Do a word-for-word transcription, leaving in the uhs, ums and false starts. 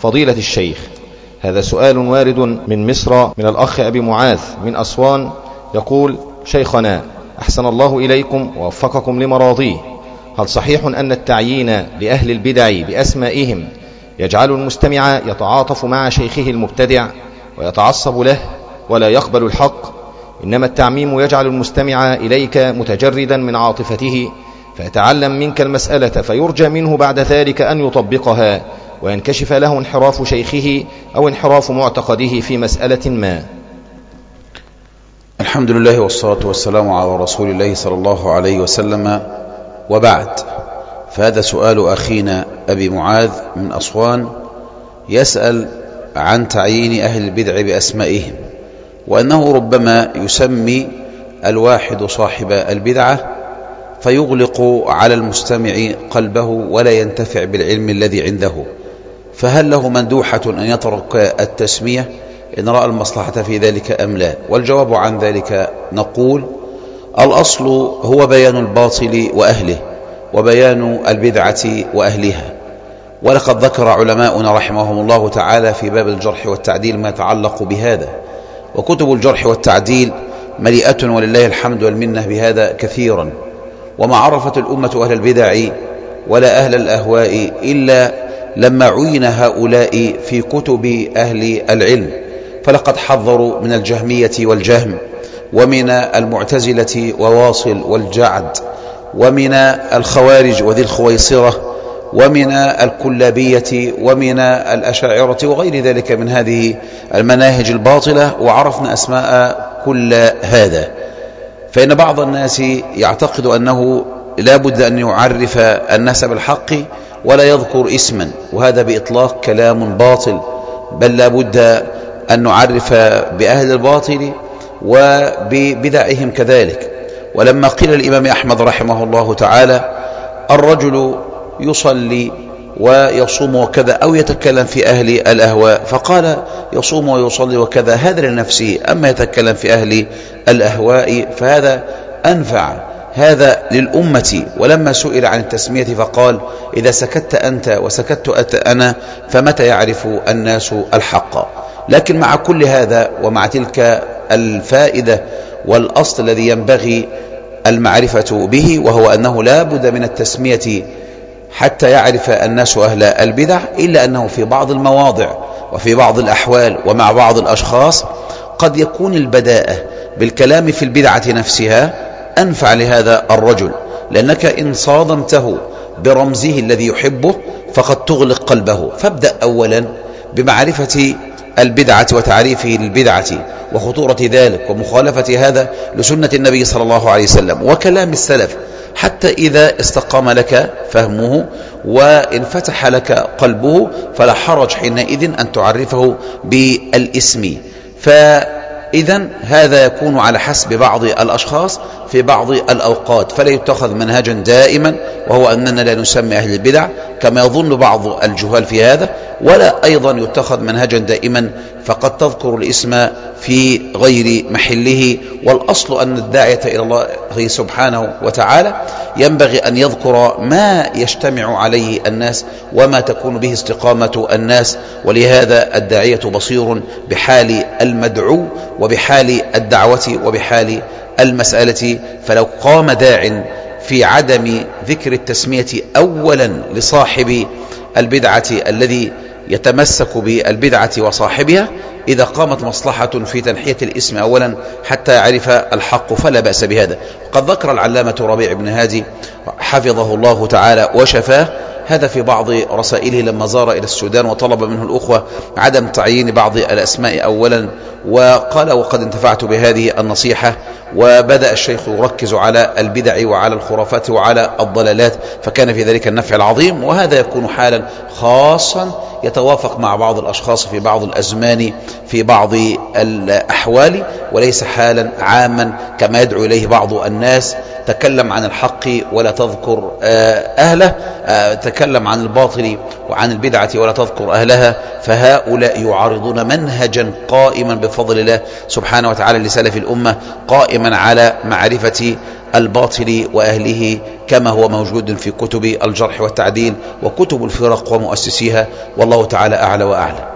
فضيلة الشيخ، هذا سؤال وارد من مصر من الأخ أبي معاذ من أسوان، يقول: شيخنا أحسن الله إليكم ووفقكم لمراضيه، هل صحيح أن التعيين لأهل البدع بأسمائهم يجعل المستمع يتعاطف مع شيخه المبتدع ويتعصب له ولا يقبل الحق، إنما التعميم يجعل المستمع إليك متجردا من عاطفته فيتعلم منك المسألة فيرجى منه بعد ذلك أن يطبقها وينكشف له انحراف شيخه أو انحراف معتقده في مسألة ما؟ الحمد لله والصلاة والسلام على رسول الله صلى الله عليه وسلم، وبعد، فهذا سؤال أخينا أبي معاذ من أسوان يسأل عن تعيين أهل البدع بأسمائهم، وأنه ربما يسمي الواحد صاحب البدعة فيغلق على المستمع قلبه ولا ينتفع بالعلم الذي عنده، فهل له مندوحة أن يترك التسمية إن رأى المصلحة في ذلك أم لا؟ والجواب عن ذلك نقول: الأصل هو بيان الباطل وأهله وبيان البدعة وأهلها، ولقد ذكر علماؤنا رحمهم الله تعالى في باب الجرح والتعديل ما يتعلق بهذا، وكتب الجرح والتعديل مليئة ولله الحمد والمنة بهذا كثيرا، وما عرفت الأمة أهل البدع ولا أهل الأهواء إلا لما عين هؤلاء في كتب أهل العلم، فلقد حذروا من الجهمية والجهم، ومن المعتزلة وواصل والجعد، ومن الخوارج وذي الخويصرة، ومن الكلابية، ومن الأشاعرة وغير ذلك من هذه المناهج الباطلة، وعرفنا أسماء كل هذا. فإن بعض الناس يعتقد أنه لا بد أن يعرف الناس بالحق ولا يذكر اسما، وهذا بإطلاق كلام باطل، بل لا بد أن نعرف بأهل الباطل وببدعهم كذلك. ولما قيل الإمام أحمد رحمه الله تعالى: الرجل يصلي ويصوم وكذا، أو يتكلم في أهل الأهواء، فقال: يصوم ويصلي وكذا، هذا لنفسه، أما يتكلم في أهل الأهواء فهذا أنفع، هذا للأمة. ولما سئل عن التسمية فقال: إذا سكت أنت وسكت أنا فمتى يعرف الناس الحق؟ لكن مع كل هذا ومع تلك الفائدة والأصل الذي ينبغي المعرفة به، وهو أنه لا بد من التسمية حتى يعرف الناس أهل البدع، إلا أنه في بعض المواضع وفي بعض الأحوال ومع بعض الأشخاص قد يكون البداءة بالكلام في البدعة نفسها أنفع لهذا الرجل، لأنك إن صادمته برمزه الذي يحبه فقد تغلق قلبه. فابدأ أولا بمعرفة البدعة وتعريفه للبدعة وخطورة ذلك ومخالفة هذا لسنة النبي صلى الله عليه وسلم وكلام السلف، حتى إذا استقام لك فهمه وانفتح لك قلبه فلا حرج حينئذ أن تعرفه بالاسم. فإذا هذا يكون على حسب بعض الأشخاص في بعض الأوقات، فلا يتخذ منهجا دائما وهو أننا لا نسمي أهل البدع كما يظن بعض الجهال في هذا، ولا أيضا يتخذ منهجا دائما فقد تذكر الاسم في غير محله. والأصل أن الداعية إلى الله سبحانه وتعالى ينبغي أن يذكر ما يجتمع عليه الناس وما تكون به استقامة الناس، ولهذا الداعية بصير بحال المدعو وبحال الدعوة وبحال المسألة. فلو قام داع في عدم ذكر التسمية أولا لصاحب البدعة الذي يتمسك بالبدعة وصاحبها، إذا قامت مصلحة في تنحية الاسم أولا حتى يعرف الحق فلا بأس بهذا. قد ذكر العلامة ربيع بن هادي حفظه الله تعالى وشفاه هذا في بعض رسائله لما زار إلى السودان وطلب منه الأخوة عدم تعيين بعض الأسماء أولا، وقال: وقد انتفعت بهذه النصيحة. وبدأ الشيخ يركز على البدع وعلى الخرافات وعلى الضلالات، فكان في ذلك النفع العظيم. وهذا يكون حالا خاصا يتوافق مع بعض الأشخاص في بعض الأزمان في بعض الأحوال، وليس حالا عاما كما يدعو إليه بعض الناس: تكلم عن الحق ولا تذكر أهله، تتكلم عن الباطل وعن البدعة ولا تذكر أهلها، فهؤلاء يعارضون منهجا قائما بفضل الله سبحانه وتعالى لسلف الأمة، قائما على معرفة الباطل وأهله كما هو موجود في كتب الجرح والتعديل وكتب الفرق ومؤسسيها، والله تعالى أعلى وأعلم.